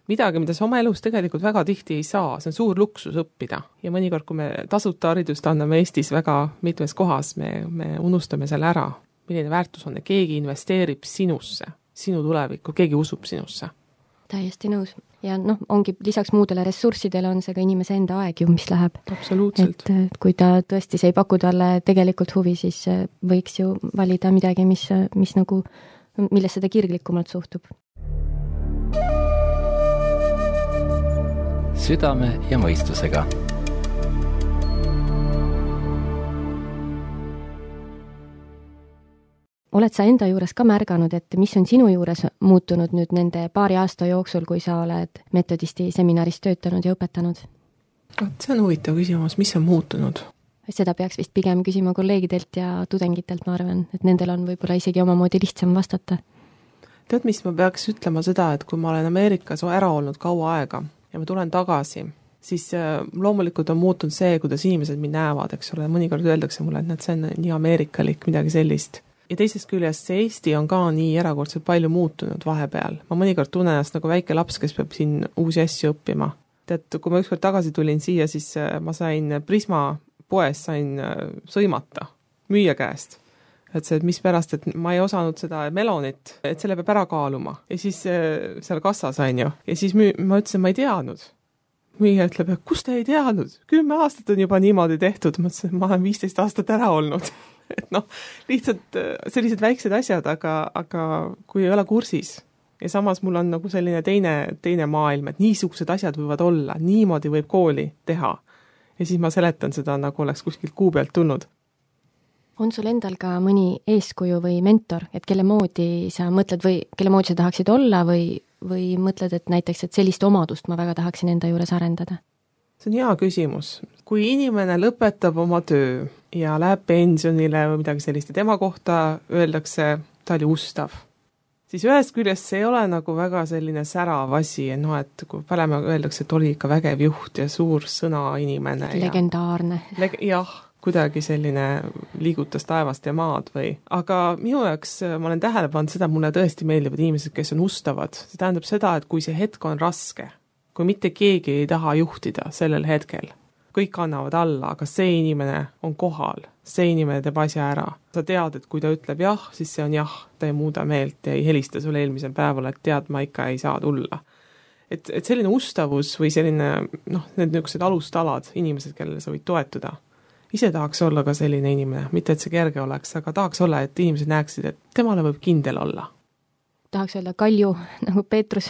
midagi, mida sa oma elus tegelikult väga tihti ei saa, see on suur luksus õppida. Ja mõnikord, kui me tasuta haridust anname Eestis väga mitmes kohas, me unustame selle ära, milline väärtus on, keegi investeerib sinusse, sinu tulevikku, keegi usub sinusse. Täiesti nõus. Ja ongi lisaks muudele ressurssidele on see ka inimese enda aeg ju, mis läheb. Absoluutselt. Et kui ta tõesti see ei paku talle tegelikult huvi, siis võiks ju valida midagi, mis nagu, millesse ta kirglikumalt suhtub. Südame ja mõistusega. Oled sa enda juures ka märganud, et mis on sinu juures muutunud nüüd nende paari aasta jooksul, kui sa oled metodisti seminaris töötanud ja õpetanud? See on huvitav küsimus, mis on muutunud? Seda peaks vist pigem küsima kolleegidelt ja tudengitelt, ma arvan, et nendel on võib-olla isegi omamoodi lihtsam vastata. Tead, mis ma peaks ütlema seda, et kui ma olen Ameerikas ära olnud kaua aega ja ma tulen tagasi, siis loomulikult on muutunud see, kuidas inimesed mind näevad, eks ole, mõnikord öeldakse mulle, et see on nii ameerikalik, midagi sellist. Ja teisest küljest see Eesti on ka nii erakordselt palju muutunud vahepeal. Ma mõnikord tunnen ennast nagu väike laps, kes peab siin uusi asju õppima. Tead, kui ma ükskord tagasi tulin siia, siis ma sain Prisma poes sõimata müüja käest. Et see, et mis pärast, et ma ei osanud seda melonit, et selle peab ära kaaluma. Ja siis seal kassas sain ju. Ja siis ma ütlesin, ma ei teadnud. Müüja ütleb, et kus te ei teadnud? 10 aastat on juba niimoodi tehtud. Ma ütlesin, ma olen 15 aastat ära olnud. Et lihtsalt sellised väiksed asjad, aga kui ei ole kursis. Ja samas mul on nagu selline teine maailm, et niisugused asjad võivad olla, niimoodi võib kooli teha. Ja siis ma seletan seda, nagu oleks kuskilt kuu pealt tulnud. On sul endal ka mõni eeskuju või mentor, et kelle moodi sa mõtled või kelle moodi sa tahaksid olla või mõtled, et näiteks, et sellist omadust ma väga tahaksin enda juures arendada? See on hea küsimus. Kui inimene lõpetab oma töö ja läheb pensionile või midagi sellist ja tema kohta öeldakse, ta oli ustav, siis ühest küljest see ei ole nagu väga selline särav asi, et kui parem öeldakse, et oli ikka vägev juht ja suur sõna inimene. Legendaarne. Jah, kuidagi selline liigutas taevast ja maad või. Aga minu jaoks ma olen tähele pannud seda, mulle tõesti meeldivad inimesed, kes on ustavad. See tähendab seda, et kui see hetk on raske, kui mitte keegi ei taha juhtida sellel hetkel, kõik annavad alla, aga see inimene on kohal, see inimene teeb asja ära. Sa tead, et kui ta ütleb jah, siis see on jah, ta ei muuda meelt ja ei helista sulle eelmisel päeval, et tead, ma ikka ei saa tulla. Et selline ustavus või selline, need niisugused alustalad, inimesed, kellele sa võid toetuda. Ise tahaks olla ka selline inimene, mitte et see kerge oleks, aga tahaks olla, et inimesed näeksid, et temale võib kindel olla. Tahaks öelda Kalju, nagu Peetrus.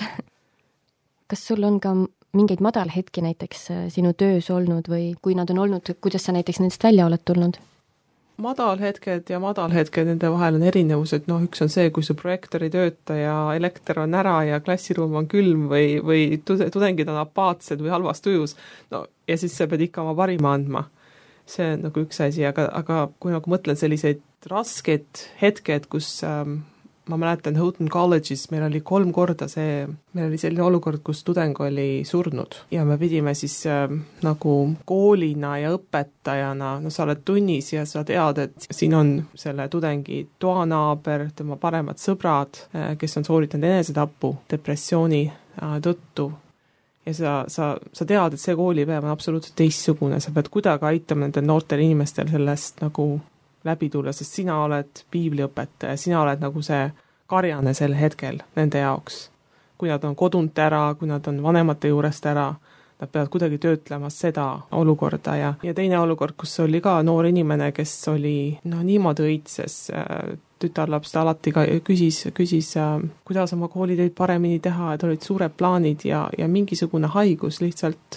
Kas sul on ka mingeid madalhetki näiteks sinu töös olnud või kui nad on olnud, kuidas sa näiteks nendest välja oled tulnud? Madalhetked ja madalhetked, nende vahel on erinevused. Üks on see, kui su projektor ei tööta ja elekter on ära ja klassiruum on külm või tudengid on apaatsed või halvas tujus. Ja siis sa pead ikka oma parima andma. See on nagu üks asi, aga kui nagu mõtlen selliseid rasked hetked, kus ma mäletan Houghton College'is, meil oli 3 korda meil oli selline olukord, kus tudeng oli surnud ja me pidime siis nagu koolina ja õpetajana, sa oled tunnis ja sa tead, et siin on selle tudengi toanaaber, tema paremad sõbrad, kes on sooritanud enesetapu depressiooni tõttu. Ja sa tead, et see koolipäev on absoluutselt teistsugune, sa pead kuidagi aitama nendel noortel inimestel sellest nagu läbi tulla, sest sina oled piibliõpetaja, sina oled nagu see karjane sel hetkel nende jaoks. Kui nad on kodunt ära, kui nad on vanemate juurest ära, nad peavad kuidagi töötlema seda olukorda ja teine olukord, kus oli ka noor inimene, kes oli niimoodi õitses, tütarlaps ta alati ka küsis, kuidas oma koolitöid paremini teha, et olid suured plaanid ja mingisugune haigus lihtsalt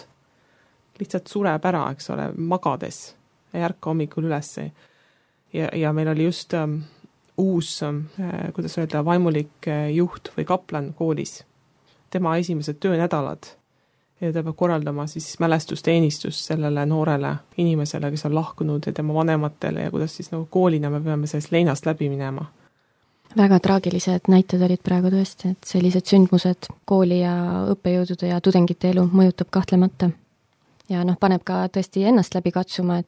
sureb ära, eks ole, magades, ei ärka hommikul ülesse. Ja meil oli just uus, kuidas öelda, vaimulik juht või kaplan koolis. Tema esimesed töönädalad ja ta peab korraldama siis mälestusteenistust sellele noorele inimesele, kes on lahkunud ja tema vanematele ja kuidas siis nagu koolina me peame sellest leinast läbi minema. Väga traagilised näited olid praegu tõesti, et sellised sündmused kooli ja õppejõudude ja tudengite elu mõjutab kahtlemata. Ja paneb ka tõesti ennast läbi katsuma,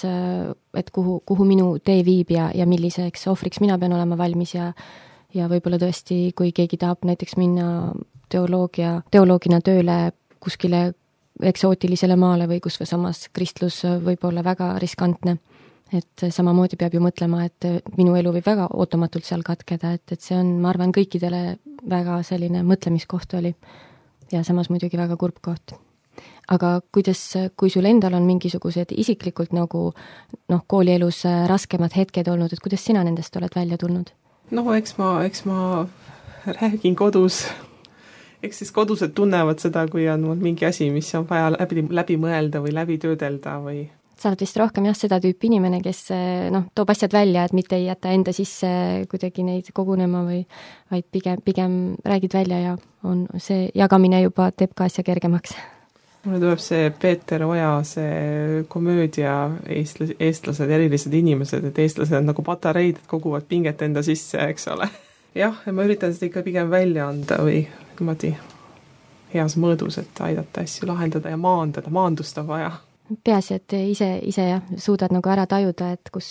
et kuhu minu tee viib ja milliseks ohvriks mina pean olema valmis ja võib-olla tõesti, kui keegi tahab näiteks minna teoloogina tööle kuskile eksootilisele maale või kus või samas kristlus võib olla väga riskantne. Et samamoodi peab ju mõtlema, et minu elu võib väga ootamatult seal katkeda, et see on, ma arvan, kõikidele väga selline mõtlemiskoht oli ja samas muidugi väga kurb koht. Aga kui sul endal on mingisugused isiklikult nagu koolielus raskemad hetked olnud, et kuidas sina nendest oled välja tulnud? Eks ma räägin kodus. Eks siis kodused tunnevad seda, kui on mingi asi, mis on vaja läbi mõelda või läbi töödelda või... Sa oled vist rohkem seda tüüpi inimene, kes toob asjad välja, et mitte ei jäta enda sisse kuidagi neid kogunema vaid pigem räägid välja ja on see jagamine juba teeb ka asja kergemaks. Mulle tuleb see Peeter Oja, see komöödia eestlased, erilised inimesed, et eestlased on nagu patareid, et koguvad pinget enda sisse, eks ole. Jah, ja ma üritan seda ikka pigem välja anda või niimoodi heas mõõdus, et aidata asju lahendada ja maandust on vaja. Peaasi, et ise suudad nagu ära tajuda, et kus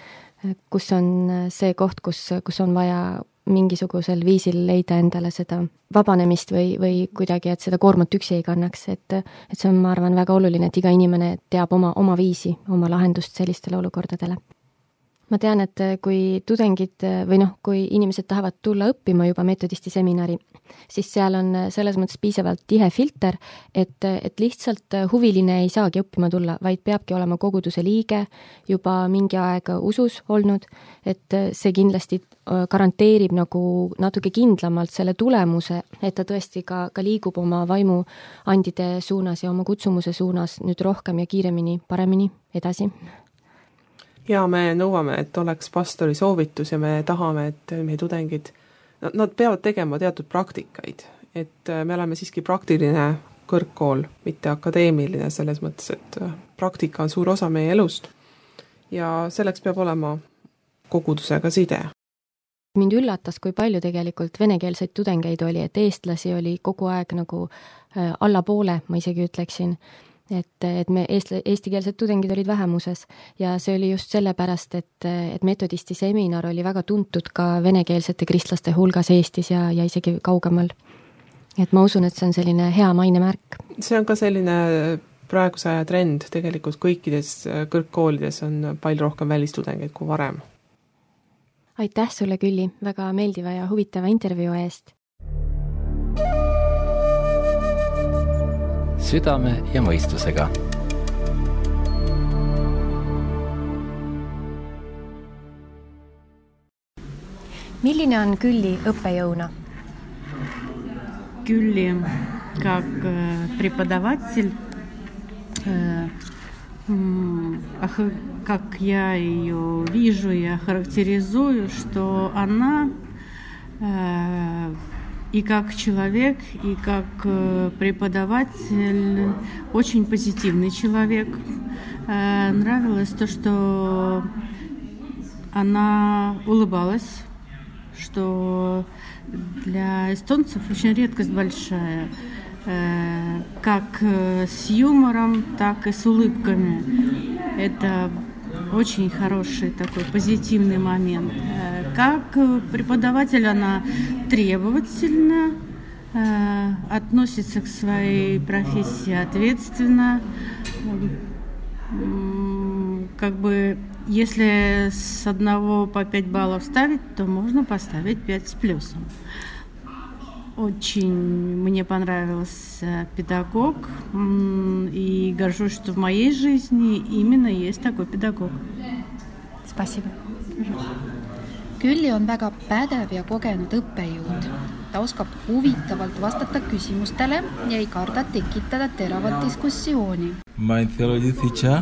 on see koht, kus on vaja mingisugusel viisil leida endale seda vabanemist või kuidagi, et seda koormat üksi ei kannaks, et see on, ma arvan, väga oluline, et iga inimene teab oma viisi, oma lahendust sellistele olukordadele. Ma tean, et kui tudengid või kui inimesed tahavad tulla õppima juba metodisti seminari, siis seal on selles mõttes piisavalt tihe filter, et lihtsalt huviline ei saagi õppima tulla, vaid peabki olema koguduse liige, juba mingi aeg usus olnud, et see kindlasti garanteerib nagu natuke kindlamalt selle tulemuse, et ta tõesti ka liigub oma vaimuandide suunas ja oma kutsumuse suunas nüüd rohkem ja kiiremini, paremini edasi. Ja me nõuame, et oleks pastori soovitus ja me tahame, et meie tudengid, nad peavad tegema teatud praktikaid, et me oleme siiski praktiline kõrgkool, mitte akadeemiline selles mõttes, et praktika on suur osa meie elust ja selleks peab olema kogudusega side. Mind üllatas, kui palju tegelikult venekeelseid tudengeid oli, et eestlasi oli kogu aeg nagu allapoole, ma isegi ütleksin, et me eestikeelsed tudengid olid vähemuses ja see oli just sellepärast, et metodisti seminar oli väga tuntud ka venekeelsete kristlaste hulgas Eestis ja isegi kaugemal. Et ma usun, et see on selline hea mainemärk. See on ka selline praeguse aja trend, tegelikult kõikides kõrgkoolides on palju rohkem välistudengeid kui varem. Aitäh sulle, Külli, väga meeldiva ja huvitava intervjuu eest. Südame ja mõistusega. Milline on Külli õppejõuna? Külli как преподаватель, как я ее вижу, я характеризую, что она и как человек, и как преподаватель очень позитивный человек. Нравилось то, что она улыбалась, что для эстонцев очень редкость большая, как с юмором, так и с улыбками. Это очень хороший такой позитивный момент. Как преподаватель она требовательна, относится к своей профессии ответственно. Как бы, если с 1 по 5 баллов ставить, то можно поставить 5 с плюсом. Очень мне понравился педагог, и горжусь, что в моей жизни именно есть такой педагог. Спасибо. Külli on väga pädev ja kogenud õppejõud. Ta oskab huvitavalt vastata küsimustele ja ei karda tekitada teravat diskussiooni. My theology teacher,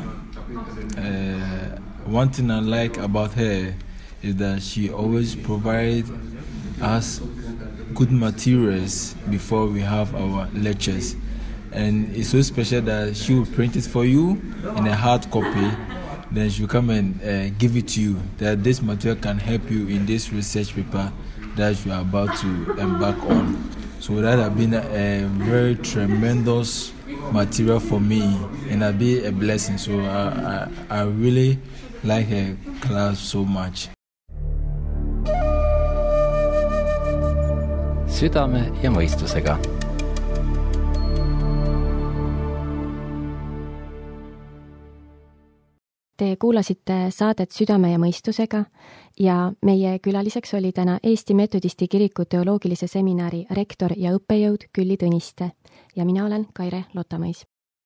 one thing I like about her is that she always provides us good materials before we have our lectures. And it's so special that she will print it for you in a hard copy. Then she'll come and give it to you, that this material can help you in this research paper that you are about to embark on. So that has been a very tremendous material for me, and has been a blessing. So I really like her class so much. südame ja mõistusega. Te kuulasite saadet Südame ja mõistusega ja meie külaliseks oli täna Eesti Metodisti Kiriku teoloogilise seminari rektor ja õppejõud Külli Tõniste ja mina olen Kaire Lotamõis.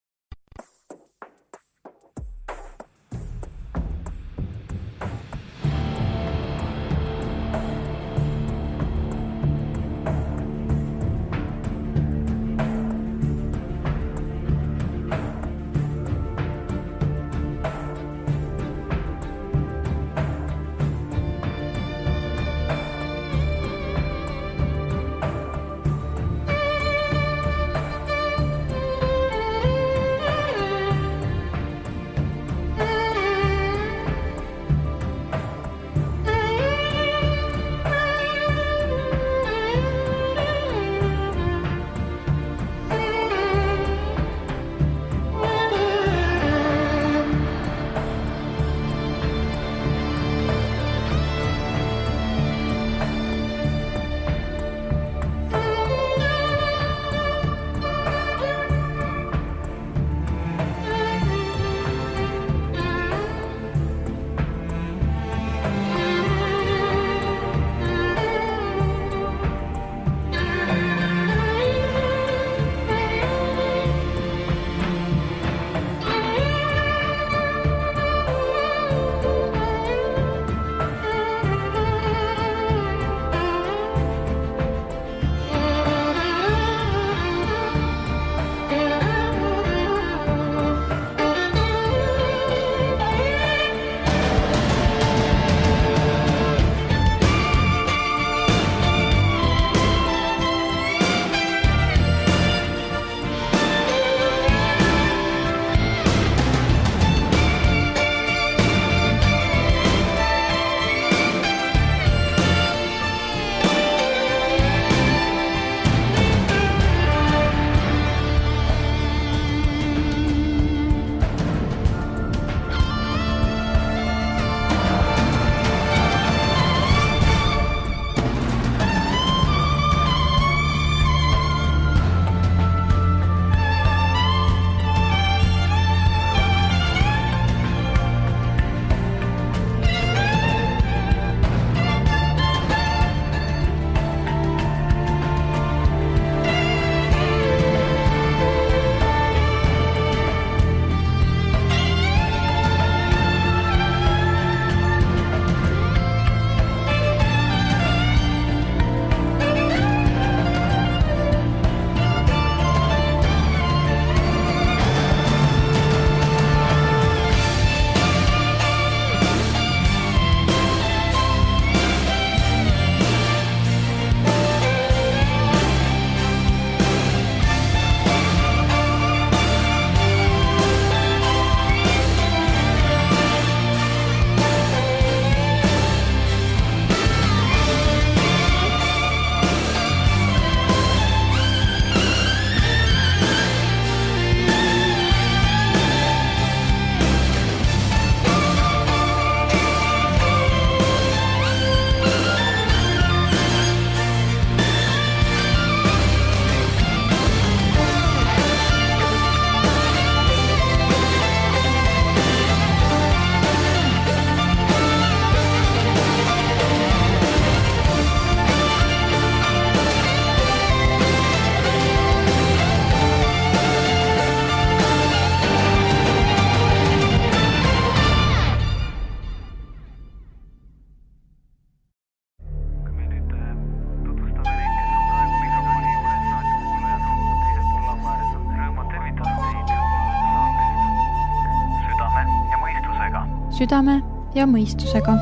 südame ja mõistusega.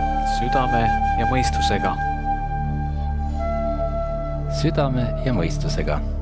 südame ja mõistusega. südame ja mõistusega